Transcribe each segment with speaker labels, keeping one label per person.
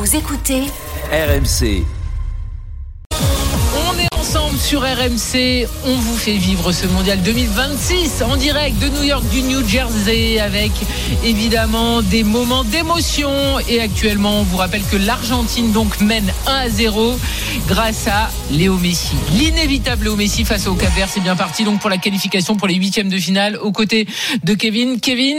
Speaker 1: Vous écoutez
Speaker 2: RMC.
Speaker 3: On est ensemble sur RMC, on vous fait vivre ce mondial 2026 en direct de New York, du New Jersey, avec évidemment des moments d'émotion. Et actuellement, on vous rappelle que l'Argentine donc mène 1-0 grâce à Léo Messi. L'inévitable Léo Messi face au Cap-Vert. C'est bien parti donc pour la qualification pour les huitièmes de finale aux côtés de Kevin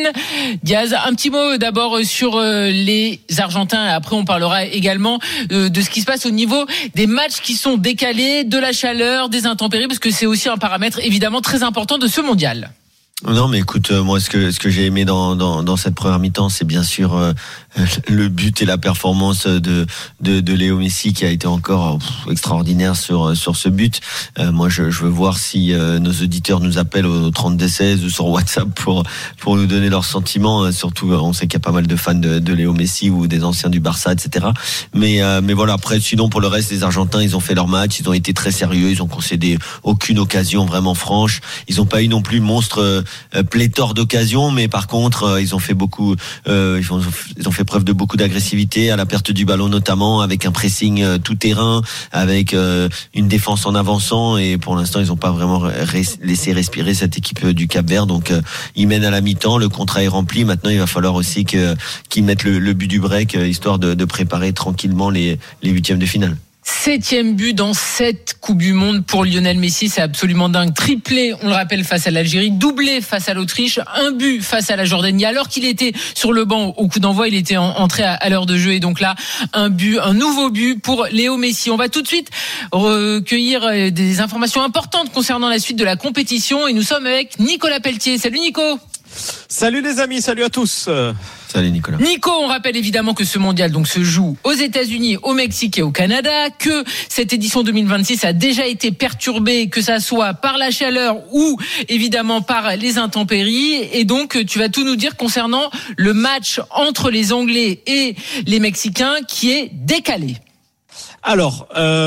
Speaker 3: Diaz. Un petit mot d'abord sur les Argentins, et après on parlera également de ce qui se passe au niveau des matchs qui sont décalés, de la chaleur, des intempéries, parce que c'est aussi un paramètre évidemment très important de ce mondial.
Speaker 4: Non, mais écoute, moi, ce que j'ai aimé dans cette première mi-temps, c'est bien sûr le but et la performance de Léo Messi, qui a été encore extraordinaire sur ce but. Moi, je veux voir si nos auditeurs nous appellent au 32-16 ou sur WhatsApp pour nous donner leurs sentiments. Surtout, on sait qu'il y a pas mal de fans de Léo Messi ou des anciens du Barça, etc. Mais voilà. Après, sinon, pour le reste, les Argentins, ils ont fait leur match, ils ont été très sérieux, ils ont concédé aucune occasion vraiment franche. Ils n'ont pas eu non plus monstre pléthore d'occasions, mais par contre ils ont fait beaucoup, ils ont fait preuve de beaucoup d'agressivité à la perte du ballon, notamment avec un pressing tout terrain, avec une défense en avançant, et pour l'instant ils n'ont pas vraiment laissé respirer cette équipe du Cap-Vert. Donc ils mènent à la mi-temps, le contrat est rempli. Maintenant il va falloir aussi qu'ils mettent le but du break, histoire de préparer tranquillement les huitièmes de finale.
Speaker 3: 7e but dans 7 Coupes du Monde pour Lionel Messi, c'est absolument dingue. Triplé, on le rappelle, face à l'Algérie, doublé face à l'Autriche, un but face à la Jordanie. Alors qu'il était sur le banc au coup d'envoi, il était entré à l'heure de jeu, et donc là, un nouveau but pour Léo Messi. On va tout de suite recueillir des informations importantes concernant la suite de la compétition, et nous sommes avec Nicolas Pelletier. Salut Nico.
Speaker 5: Salut les amis, salut à tous.
Speaker 4: Salut Nicolas.
Speaker 3: Nico, on rappelle évidemment que ce mondial donc se joue aux États-Unis, au Mexique et au Canada, que cette édition 2026 a déjà été perturbée, que ça soit par la chaleur ou évidemment par les intempéries, et donc tu vas tout nous dire concernant le match entre les Anglais et les Mexicains qui est décalé.
Speaker 5: Alors,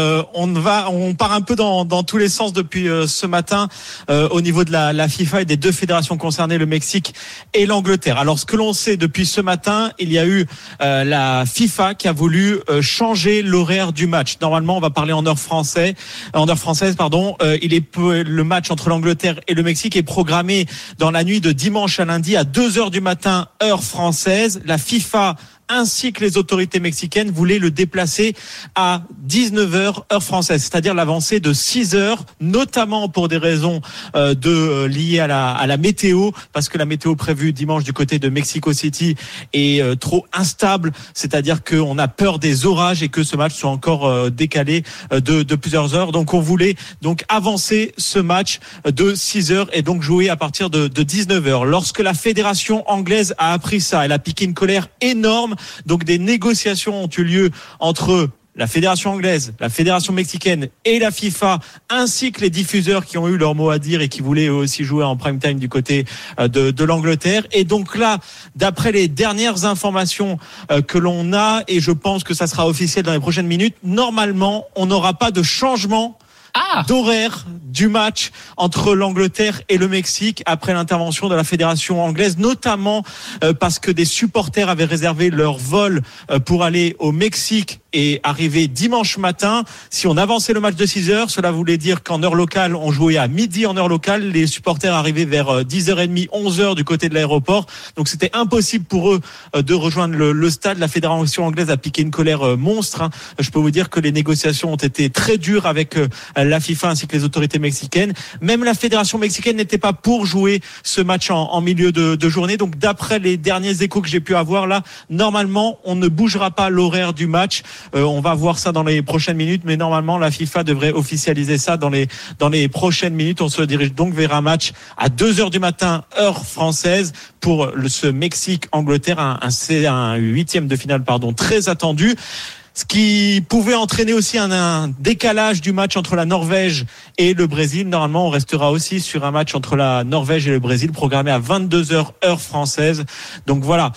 Speaker 5: on part un peu dans tous les sens depuis ce matin au niveau de la FIFA et des deux fédérations concernées, le Mexique et l'Angleterre. Alors, ce que l'on sait depuis ce matin, il y a eu la FIFA qui a voulu changer l'horaire du match. Normalement, on va parler en heure française, le match entre l'Angleterre et le Mexique est programmé dans la nuit de dimanche à lundi à 2h du matin, heure française. La FIFA ainsi que les autorités mexicaines voulaient le déplacer à 19h heure française, c'est-à-dire l'avancée de 6 heures, notamment pour des raisons liées à la météo, parce que la météo prévue dimanche du côté de Mexico City est trop instable, c'est-à-dire qu'on a peur des orages et que ce match soit encore décalé de plusieurs heures. Donc on voulait donc avancer ce match de 6 heures et donc jouer à partir de 19h. Lorsque la fédération anglaise a appris ça, elle a piqué une colère énorme. Donc des négociations ont eu lieu entre la fédération anglaise, la fédération mexicaine et la FIFA, ainsi que les diffuseurs qui ont eu leur mot à dire et qui voulaient aussi jouer en prime time du côté de l'Angleterre. Et donc là, d'après les dernières informations que l'on a, et je pense que ça sera officiel dans les prochaines minutes, normalement, on n'aura pas de changement d'horaire du match entre l'Angleterre et le Mexique après l'intervention de la fédération anglaise, notamment parce que des supporters avaient réservé leur vol pour aller au Mexique et arriver dimanche matin. Si on avançait le match de 6 heures, cela voulait dire qu'en heure locale, on jouait à midi en heure locale. Les supporters arrivaient vers 10h30, 11h du côté de l'aéroport. Donc c'était impossible pour eux de rejoindre le stade. La fédération anglaise a piqué une colère monstre. Je peux vous dire que les négociations ont été très dures avec la FIFA ainsi que les autorités mexicaines. Même la fédération mexicaine n'était pas pour jouer ce match en milieu de journée. Donc d'après les derniers échos que j'ai pu avoir là, normalement on ne bougera pas l'horaire du match. On va voir ça dans les prochaines minutes, mais normalement la FIFA devrait officialiser ça dans les prochaines minutes. On se dirige donc vers un match à 2h du matin heure française pour ce Mexique-Angleterre, un huitième de finale très attendu. Ce qui pouvait entraîner aussi un décalage du match entre la Norvège et le Brésil. Normalement, on restera aussi sur un match entre la Norvège et le Brésil, programmé à 22h heure française. Donc voilà.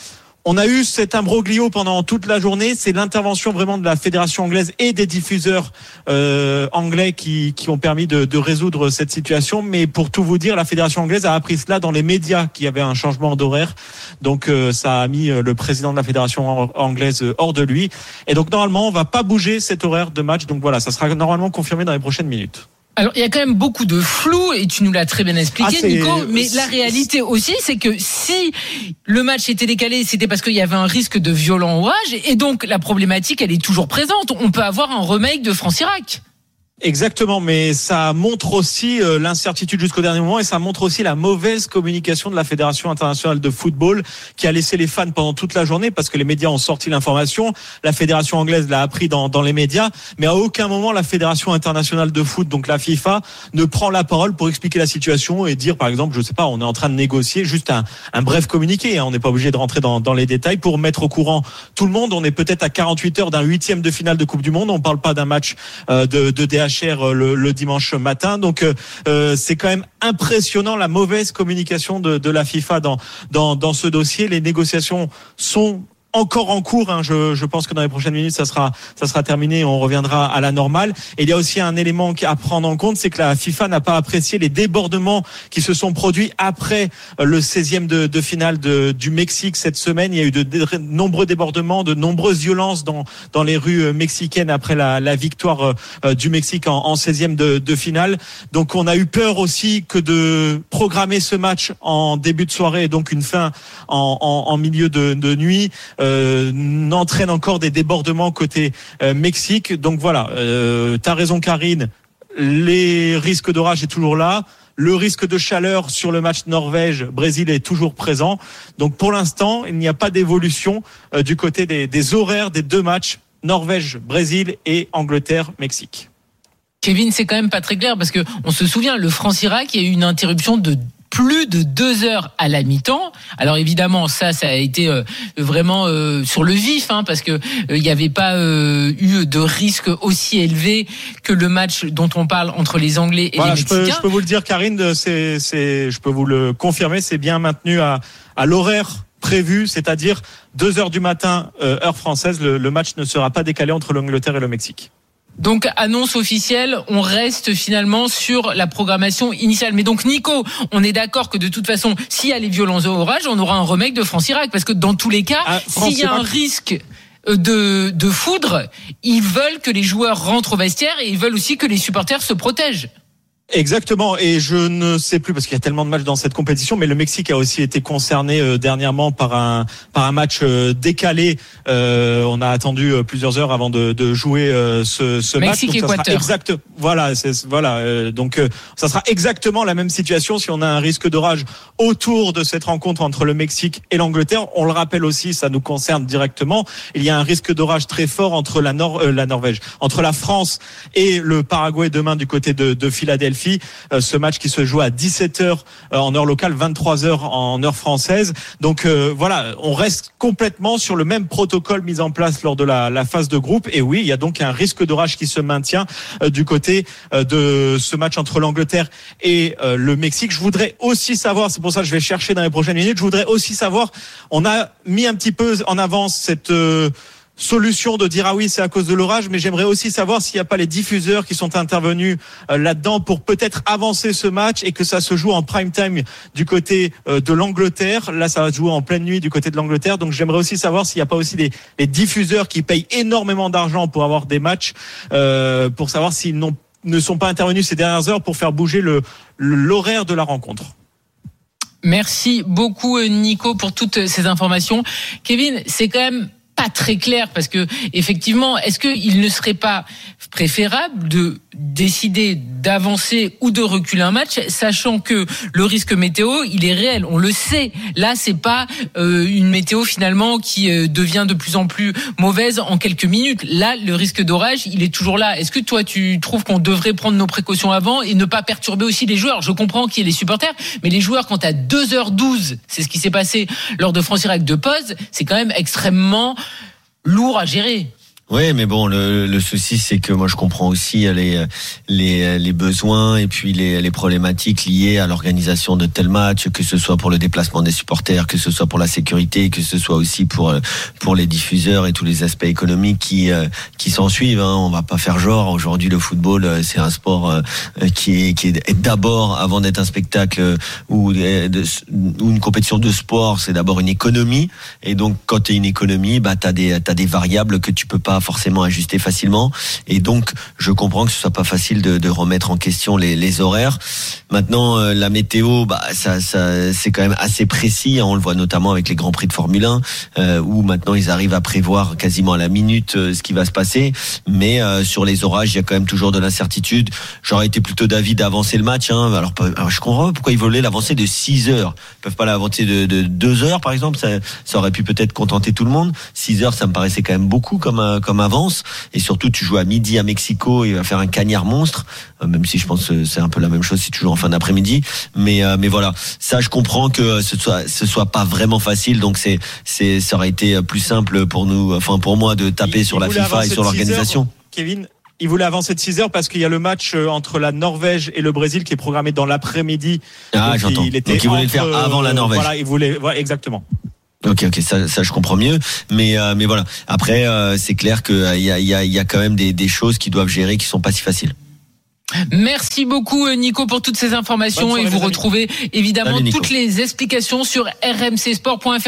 Speaker 5: On a eu cet imbroglio pendant toute la journée. C'est l'intervention vraiment de la fédération anglaise et des diffuseurs anglais qui ont permis de résoudre cette situation. Mais pour tout vous dire, la fédération anglaise a appris cela dans les médias qu'il y avait un changement d'horaire. Donc ça a mis le président de la fédération anglaise hors de lui. Et donc normalement, on va pas bouger cet horaire de match. Donc voilà, ça sera normalement confirmé dans les prochaines minutes.
Speaker 3: Alors, il y a quand même beaucoup de flou, et tu nous l'as très bien expliqué, Nico, mais la réalité aussi, c'est que si le match était décalé, c'était parce qu'il y avait un risque de violent orage, et donc la problématique, elle est toujours présente. On peut avoir un remake de France-Irak.
Speaker 5: Exactement, mais ça montre aussi l'incertitude jusqu'au dernier moment et ça montre aussi la mauvaise communication de la Fédération internationale de football qui a laissé les fans pendant toute la journée parce que les médias ont sorti l'information, la Fédération anglaise l'a appris dans les médias, mais à aucun moment la Fédération internationale de foot, donc la FIFA, ne prend la parole pour expliquer la situation et dire par exemple, je sais pas, on est en train de négocier juste un bref communiqué, on n'est pas obligé de rentrer dans les détails pour mettre au courant tout le monde. On est peut-être à 48 heures d'un 8e de finale de Coupe du Monde, on parle pas d'un match de DHR le dimanche matin, donc c'est quand même impressionnant la mauvaise communication de la FIFA dans ce dossier. Les négociations sont encore en cours, je pense que dans les prochaines minutes ça sera terminé et on reviendra à la normale. Et il y a aussi un élément à prendre en compte, c'est que la FIFA n'a pas apprécié les débordements qui se sont produits après le 16e de finale du Mexique cette semaine. Il y a eu de nombreux débordements, de nombreuses violences dans les rues mexicaines après la victoire du Mexique en 16e de finale. Donc on a eu peur aussi que de programmer ce match en début de soirée et donc une fin en milieu de nuit n'entraîne encore des débordements côté Mexique. Donc voilà, t'as raison Karine, les risques d'orage est toujours là. Le risque de chaleur sur le match Norvège-Brésil est toujours présent. Donc pour l'instant, il n'y a pas d'évolution du côté des horaires des deux matchs Norvège-Brésil et Angleterre-Mexique.
Speaker 3: Kevin, c'est quand même pas très clair parce que on se souvient, le France-Irak, il y a eu une interruption de plus de 2 heures à la mi-temps. Alors évidemment, ça a été vraiment sur le vif, parce que il n'y avait pas eu de risque aussi élevé que le match dont on parle entre les Anglais et les Mexicains.
Speaker 5: Je peux vous le dire, Karine, je peux vous le confirmer, c'est bien maintenu à l'horaire prévu, c'est-à-dire 2 heures du matin, heure française. Le match ne sera pas décalé entre l'Angleterre et le Mexique.
Speaker 3: Donc, annonce officielle, on reste finalement sur la programmation initiale. Mais donc, Nico, on est d'accord que de toute façon, s'il y a les violents orages, on aura un remake de France-Irak. Parce que dans tous les cas, s'il y a un risque de foudre, ils veulent que les joueurs rentrent au vestiaire et ils veulent aussi que les supporters se protègent.
Speaker 5: Exactement, et je ne sais plus parce qu'il y a tellement de matchs dans cette compétition, mais le Mexique a aussi été concerné dernièrement par un match décalé. On a attendu plusieurs heures avant de jouer ce match.
Speaker 3: Mexique-Équateur.
Speaker 5: Donc ça sera exactement la même situation si on a un risque d'orage autour de cette rencontre entre le Mexique et l'Angleterre. On le rappelle aussi, ça nous concerne directement. Il y a un risque d'orage très fort entre la Norvège, entre la France et le Paraguay demain du côté de Philadelphie. Ce match qui se joue à 17h en heure locale, 23h en heure française. Donc voilà, on reste complètement sur le même protocole mis en place lors de la phase de groupe. Et oui, il y a donc un risque d'orage qui se maintient du côté de ce match entre l'Angleterre et le Mexique. Je voudrais aussi savoir, c'est pour ça que je vais chercher dans les prochaines minutes, je voudrais aussi savoir, on a mis un petit peu en avance cette solution de dire ah oui c'est à cause de l'orage, mais j'aimerais aussi savoir s'il n'y a pas les diffuseurs qui sont intervenus là-dedans pour peut-être avancer ce match et que ça se joue en prime time du côté de l'Angleterre. Là ça va se jouer en pleine nuit du côté de l'Angleterre, donc j'aimerais aussi savoir s'il n'y a pas aussi les diffuseurs qui payent énormément d'argent pour avoir des matchs, pour savoir s'ils ne sont pas intervenus ces dernières heures pour faire bouger l'horaire de la rencontre.
Speaker 3: Merci beaucoup Nico pour toutes ces informations. Kevin, c'est quand même pas très clair parce que effectivement, est-ce qu'il ne serait pas préférable de décider d'avancer ou de reculer un match, sachant que le risque météo, il est réel, on le sait. Là, c'est pas une météo finalement qui devient de plus en plus mauvaise en quelques minutes. Là, le risque d'orage, il est toujours là. Est-ce que toi, tu trouves qu'on devrait prendre nos précautions avant et ne pas perturber aussi les joueurs ? Je comprends qu'il y ait les supporters, mais les joueurs, quand à 2h12, c'est ce qui s'est passé lors de France-Irak de pause, c'est quand même extrêmement lourd à gérer.
Speaker 4: Oui, mais bon, le souci, c'est que moi, je comprends aussi les besoins et puis les problématiques liées à l'organisation de tels matchs, que ce soit pour le déplacement des supporters, que ce soit pour la sécurité, que ce soit aussi pour les diffuseurs et tous les aspects économiques qui s'en suivent. Hein. On va pas faire genre. Aujourd'hui, le football, c'est un sport qui est d'abord, avant d'être un spectacle ou une compétition de sport, c'est d'abord une économie. Et donc, quand tu es une économie, t'as des variables que tu peux pas forcément ajuster facilement, et donc je comprends que ce soit pas facile de remettre en question les horaires. Maintenant, la météo, ça c'est quand même assez précis, on le voit notamment avec les grands prix de Formule 1 où maintenant ils arrivent à prévoir quasiment à la minute ce qui va se passer, mais sur les orages, il y a quand même toujours de l'incertitude. J'aurais été plutôt d'avis d'avancer le match, hein. Alors je comprends pas pourquoi ils voulaient l'avancer de 6 heures. Ils peuvent pas l'avancer de 2 heures par exemple, ça aurait pu peut-être contenter tout le monde. 6 heures, ça me paraissait quand même beaucoup comme avance, et surtout tu joues à midi à Mexico et il va faire un cagnard monstre, même si je pense que c'est un peu la même chose si tu joues en fin d'après-midi, mais voilà, ça je comprends que ce soit pas vraiment facile, donc ça aurait été plus simple pour nous, enfin pour moi, de taper sur la FIFA et sur l'organisation.
Speaker 5: Kevin, il voulait avancer de 6 heures parce qu'il y a le match entre la Norvège et le Brésil qui est programmé dans l'après-midi.
Speaker 4: Ah, donc j'entends. Donc il voulait le faire avant la Norvège.
Speaker 5: Voilà, exactement.
Speaker 4: Ok, ça je comprends mieux, mais voilà. Après, c'est clair que il y a quand même des choses qui doivent gérer qui sont pas si faciles.
Speaker 3: Merci beaucoup Nico pour toutes ces informations, et vous retrouvez évidemment toutes les explications sur rmcsport.fr.